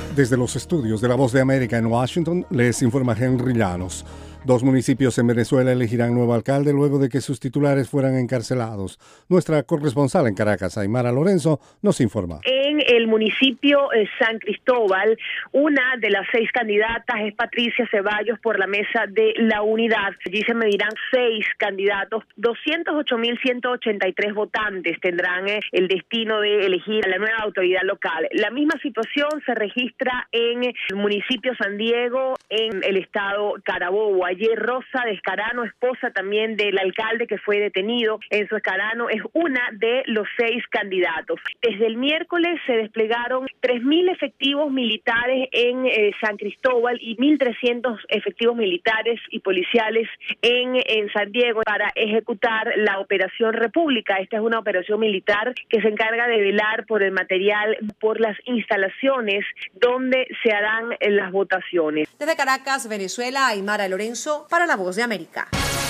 Desde los estudios de La Voz de América en Washington, les informa Henry Llanos. 2 municipios en Venezuela elegirán nuevo alcalde luego de que sus titulares fueran encarcelados. Nuestra corresponsal en Caracas, Aymara Lorenzo, nos informa. En el municipio San Cristóbal, una de las 6 candidatas es Patricia Ceballos por la Mesa de la Unidad. Allí se medirán 6 candidatos, 208.183 votantes tendrán el destino de elegir a la nueva autoridad local. La misma situación se registra en el municipio San Diego, en el estado Carabobo. Ayer Rosa de Escarano, esposa también del alcalde que fue detenido en su Escarano, es una de los 6 candidatos. Desde el miércoles se desplegaron 3.000 efectivos militares en San Cristóbal y 1.300 efectivos militares y policiales en San Diego para ejecutar la Operación República. Esta es una operación militar que se encarga de velar por el material, por las instalaciones donde se harán las votaciones. Desde Caracas, Venezuela, Aymara Lorenzo para La Voz de América.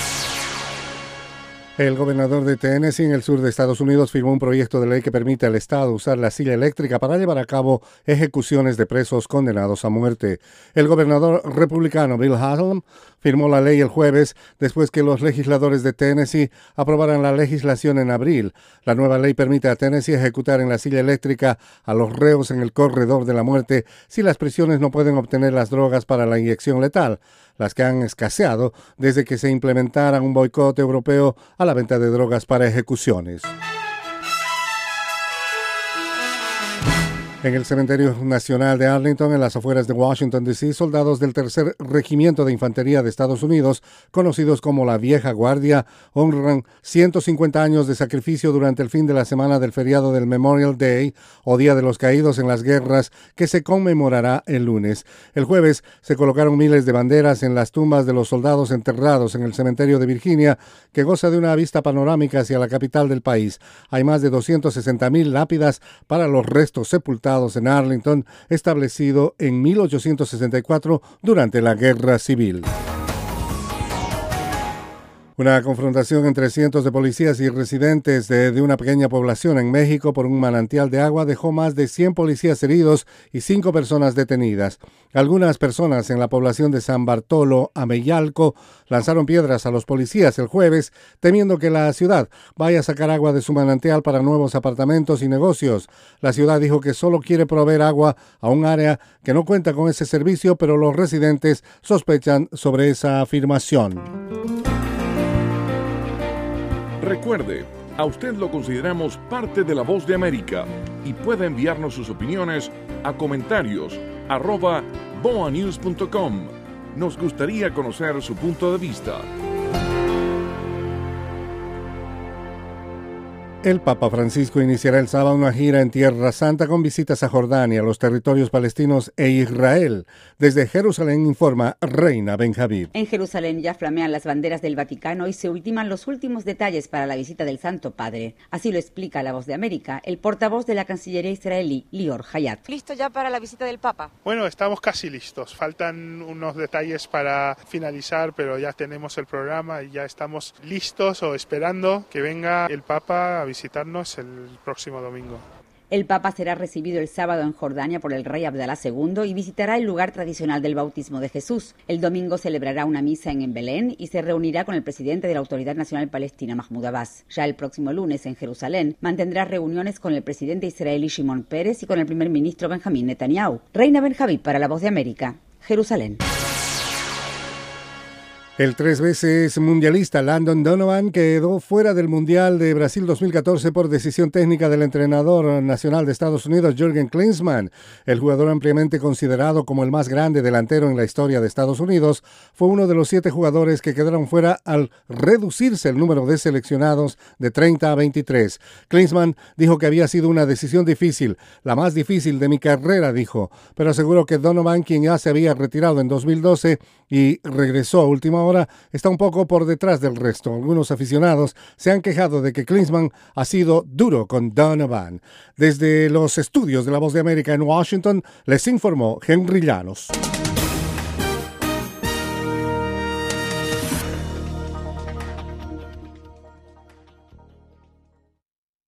El gobernador de Tennessee, en el sur de Estados Unidos, firmó un proyecto de ley que permite al Estado usar la silla eléctrica para llevar a cabo ejecuciones de presos condenados a muerte. El gobernador republicano Bill Haslam firmó la ley el jueves después que los legisladores de Tennessee aprobaran la legislación en abril. La nueva ley permite a Tennessee ejecutar en la silla eléctrica a los reos en el corredor de la muerte si las prisiones no pueden obtener las drogas para la inyección letal, las que han escaseado desde que se implementara un boicot europeo a la venta de drogas para ejecuciones. En el Cementerio Nacional de Arlington, en las afueras de Washington, D.C., soldados del Tercer Regimiento de Infantería de Estados Unidos, conocidos como la Vieja Guardia, honran 150 años de sacrificio durante el fin de la semana del feriado del Memorial Day, o Día de los Caídos en las Guerras, que se conmemorará el lunes. El jueves se colocaron miles de banderas en las tumbas de los soldados enterrados en el cementerio de Virginia, que goza de una vista panorámica hacia la capital del país. Hay más de 260,000 lápidas para los restos sepultados en Arlington, establecido en 1864 durante la Guerra Civil. Una confrontación entre cientos de policías y residentes de una pequeña población en México por un manantial de agua dejó más de 100 policías heridos y 5 personas detenidas. Algunas personas en la población de San Bartolo, Ameyalco, lanzaron piedras a los policías el jueves, temiendo que la ciudad vaya a sacar agua de su manantial para nuevos apartamentos y negocios. La ciudad dijo que solo quiere proveer agua a un área que no cuenta con ese servicio, pero los residentes sospechan sobre esa afirmación. Recuerde, a usted lo consideramos parte de La Voz de América y puede enviarnos sus opiniones a comentarios@boanews.com. Nos gustaría conocer su punto de vista. El Papa Francisco iniciará el sábado una gira en Tierra Santa con visitas a Jordania, los territorios palestinos e Israel. Desde Jerusalén informa Reina Benjamín. En Jerusalén ya flamean las banderas del Vaticano y se ultiman los últimos detalles para la visita del Santo Padre. Así lo explica La Voz de América el portavoz de la Cancillería israelí, Lior Hayat. ¿Listo ya para la visita del Papa? Bueno, estamos casi listos. Faltan unos detalles para finalizar, pero ya tenemos el programa y ya estamos listos o esperando que venga el Papa a visitarnos el próximo domingo. El Papa será recibido el sábado en Jordania por el rey Abdalá II y visitará el lugar tradicional del bautismo de Jesús. El domingo celebrará una misa en Belén y se reunirá con el presidente de la Autoridad Nacional Palestina, Mahmoud Abbas. Ya el próximo lunes en Jerusalén mantendrá reuniones con el presidente israelí Shimon Peres y con el primer ministro Benjamín Netanyahu. Reina Benjamín para La Voz de América, Jerusalén. El 3 veces mundialista Landon Donovan quedó fuera del Mundial de Brasil 2014 por decisión técnica del entrenador nacional de Estados Unidos, Jürgen Klinsmann. El jugador ampliamente considerado como el más grande delantero en la historia de Estados Unidos fue uno de los 7 jugadores que quedaron fuera al reducirse el número de seleccionados de 30 a 23. Klinsmann dijo que había sido una decisión difícil, la más difícil de mi carrera, dijo, pero aseguró que Donovan, quien ya se había retirado en 2012 y regresó a última hora, está un poco por detrás del resto. Algunos aficionados se han quejado de que Klinsmann ha sido duro con Donovan. Desde los estudios de La Voz de América en Washington, les informó Henry Llanos.